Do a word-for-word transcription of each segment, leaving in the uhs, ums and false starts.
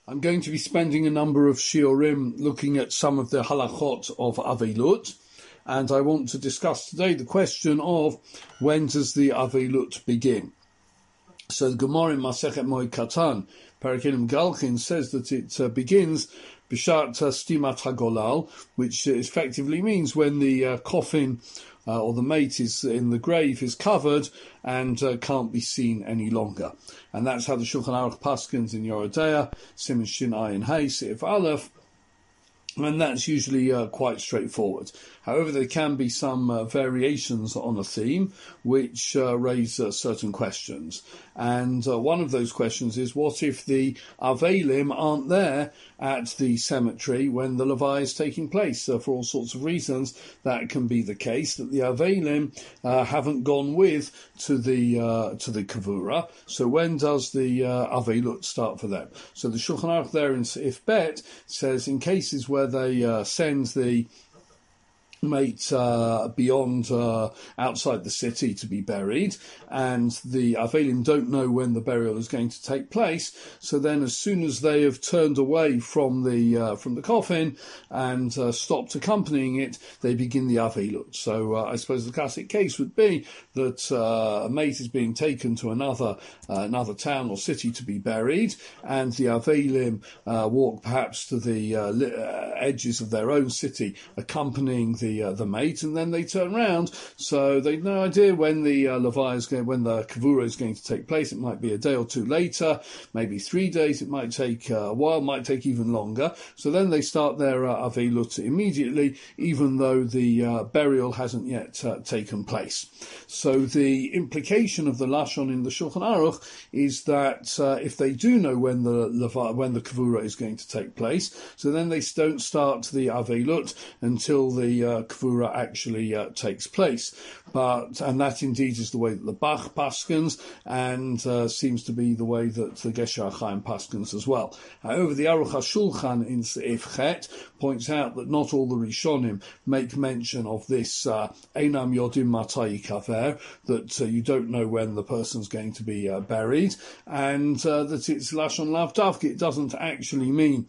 I'm going to be spending a number of shiurim looking at some of the halachot of Avelut, and I want to discuss today the question of when does the Avelut begin. So the Gemara in Masechet Moed Katan, Parakilim Galchin, says that it uh, begins Bishat Stimat HaGolal, which effectively means when the uh, coffin uh, or the mate is in the grave is covered and uh, can't be seen any longer. And that's how the Shulchan Aruch paskins in Yoredeah, Siman Shin Ayin Hay, Sif Aleph, and that's usually uh, quite straightforward. However, there can be some uh, variations on a theme which uh, raise uh, certain questions. And uh, one of those questions is, what if the Avelim aren't there at the cemetery when the Levai is taking place? Uh, for all sorts of reasons, that can be the case, that the Avelim uh, haven't gone with to the uh, to the Kavura. So when does the uh, Avelut start for them? So the Shulchan Aruch there in Seif Bet says, in cases where they uh, send the mate uh, beyond uh, outside the city to be buried, and the Avelim don't know when the burial is going to take place, so then as soon as they have turned away from the uh, from the coffin and uh, stopped accompanying it, they begin the Avelut. So uh, I suppose the classic case would be that uh, a mate is being taken to another uh, another town or city to be buried, and the Avelim uh, walk perhaps to the uh, li- uh, edges of their own city, accompanying the The, uh, the mate, and then they turn round, so they've no idea when the uh, Levai is going, when the Kavura is going to take place. It might be a day or two later, maybe three days. It might take uh, a while, might take even longer. So then they start their uh, Avelut immediately, even though the uh, burial hasn't yet uh, taken place. So the implication of the lashon in the Shulchan Aruch is that uh, if they do know when the Levai, when the Kavura is going to take place, so then they don't start the Avelut until the uh, Kavura actually uh, takes place. But, and that indeed is the way that the Bach paskins, and uh, seems to be the way that the Gesher Chaim paskins as well. However, the Aruch HaShulchan in Seif Chet points out that not all the Rishonim make mention of this Einam Yodim Matai Kaver, that uh, you don't know when the person's going to be uh, buried, and uh, that it's Lashon Lav Davka. It doesn't actually mean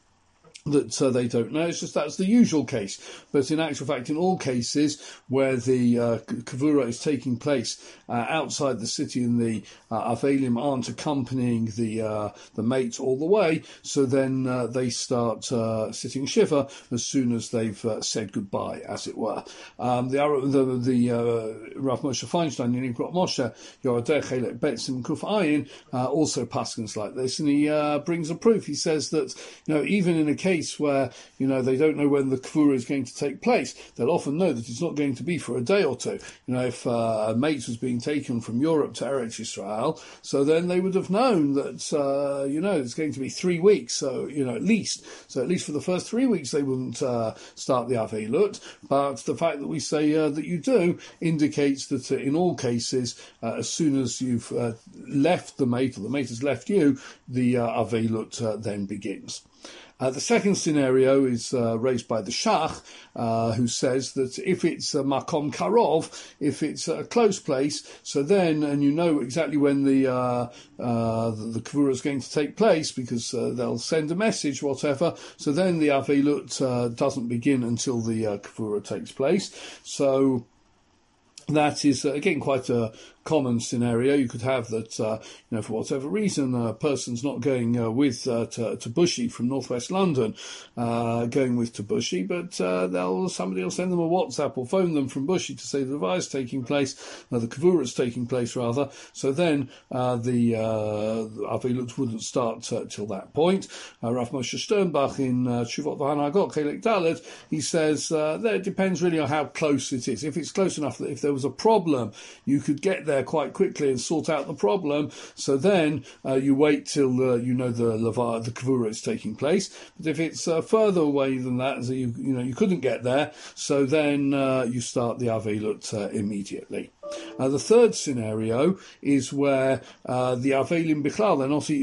that uh, they don't know. It's just that's the usual case. But in actual fact, in all cases where the uh, Kavura is taking place uh, outside the city and the uh, Avelim aren't accompanying the uh, the mate all the way, so then uh, they start uh, sitting shiva as soon as they've uh, said goodbye, as it were. Um, the the, the uh, Rav Moshe Feinstein in Ikrot Moshe Yoredeah Chelek Bet Siman Kuf Ayin uh, also paskins like this, and he uh, brings a proof. He says that, you know, even in a case where, you know, they don't know when the Kavura is going to take place, they'll often know that it's not going to be for a day or two. You know, if uh, a mate was being taken from Europe to Eretz Yisrael, so then they would have known that, uh, you know, it's going to be three weeks, so, you know, at least. So at least for the first three weeks they wouldn't uh, start the Avelut, but the fact that we say uh, that you do indicates that uh, in all cases, uh, as soon as you've uh, left the mate, or the mate has left you, the uh, Avelut uh, then begins. Uh, the second scenario is uh, raised by the Shach, uh, who says that if it's a Makom Karov, if it's a close place, so then, and you know exactly when the uh, uh, the, the Kavura is going to take place, because uh, they'll send a message, whatever, so then the Avelut uh, doesn't begin until the uh, Kavura takes place. So that is, uh, again, quite a common scenario. You could have that, uh, you know, for whatever reason, a person's not going uh, with uh, to, to Bushy from northwest London, uh, going with to Bushy, but uh, they'll somebody will send them a WhatsApp or phone them from Bushy to say the Levai is taking place, uh, the Kavura is taking place rather. So then uh, the uh, Avelut wouldn't start uh, till that point. Uh, Rav Moshe Sternbach in uh, Tshuvot V'Hanagot Chelek Dalet, he says uh, that it depends really on how close it is. If it's close enough that if there was a problem, you could get there quite quickly and sort out the problem. So then uh, you wait till uh, you know the Levai, the Kavura is taking place. But if it's uh, further away than that, so you you know you couldn't get there, so then uh, you start the Avelut uh, immediately. Uh, the third scenario is where uh, the Avelim Bichlal, they're not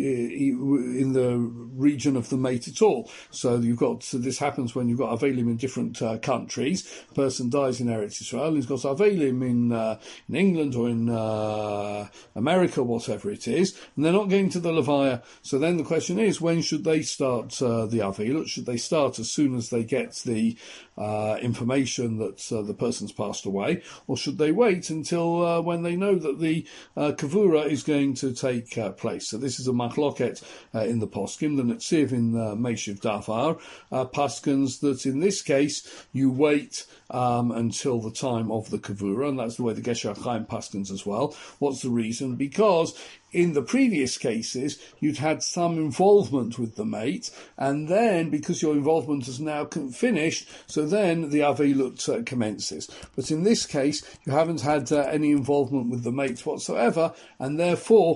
in the region of the mate at all. So you've got, so this happens when you've got Avelim in different uh, countries. A person dies in Eretz Israel, he's got Avelim in, uh, in England or in uh, America, whatever it is, and they're not going to the Levaya. So then the question is, when should they start uh, the Avelut? Should they start as soon as they get the uh, information that uh, the person's passed away, or should they wait until uh, when they know that the uh, Kavura is going to take uh, place? So this is a machloket uh, in the Poskim. The Netziv in uh, Meishiv Davar uh, paskins that in this case you wait um, until the time of the Kavura, and that's the way the Gesher Chaim paskins as well. What's the reason? Because in the previous cases, you'd had some involvement with the mate, and then, because your involvement is now finished, so then the Avelut uh, commences. But in this case, you haven't had uh, any involvement with the mate whatsoever, and therefore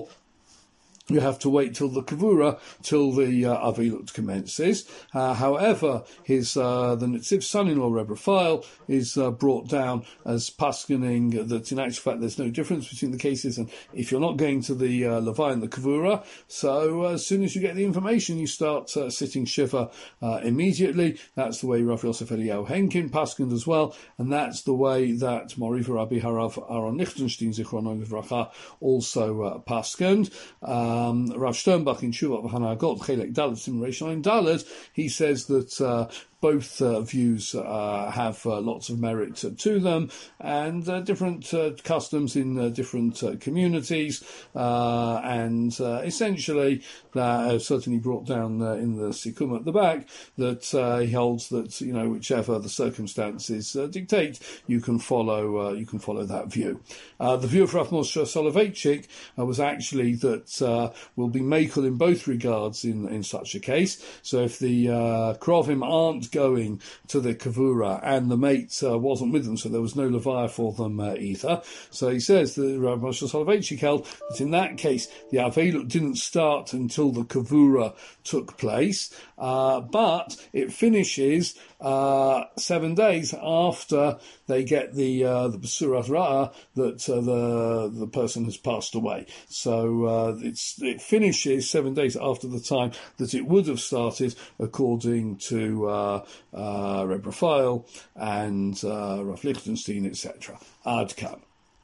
you have to wait till the Kavura, till the uh, Avelut commences. Uh, however, his uh, the Netziv's son-in-law, Rebbe Raphael, is uh, brought down as paskening that in actual fact there's no difference between the cases, and if you're not going to the uh, Levi and the Kavura, so uh, as soon as you get the information, you start uh, sitting Shiva uh, immediately. That's the way Rav Yosef Eliyahu Henkin paskened as well, and that's the way that Moriva Rabbi Harav Aaron Lichtenstein Zichrono Livracha also uh, paskened. Uh, Um, Rav Sternbach in Shuvah V'Hanagot Chelek Dalet Sim Reish Ayin Dalet, he says that uh, both uh, views uh, have uh, lots of merit uh, to them, and uh, different uh, customs in uh, different uh, communities, uh, and uh, essentially, uh, certainly brought down uh, in the Sikkum at the back, that uh, he holds that, you know, whichever the circumstances uh, dictate, you can follow uh, you can follow that view. Uh, the view of Rav Moshe Soloveitchik uh, was actually that uh, will be makel in both regards in in such a case. So if the uh, Krovim aren't going to the Kavura and the mate uh, wasn't with them, so there was no Levi for them uh, either. So he says that Rav Moshe Soloveitchik held that in that case the Avelut didn't start until the Kavura took place, uh, but it finishes uh, seven days after they get the uh, the Basurat Ra'ah that uh, the the person has passed away. So uh, it's it finishes seven days after the time that it would have started, according to uh, uh, Reb Raphael and uh, Rav Lichtenstein, et cetera. Ad Kam.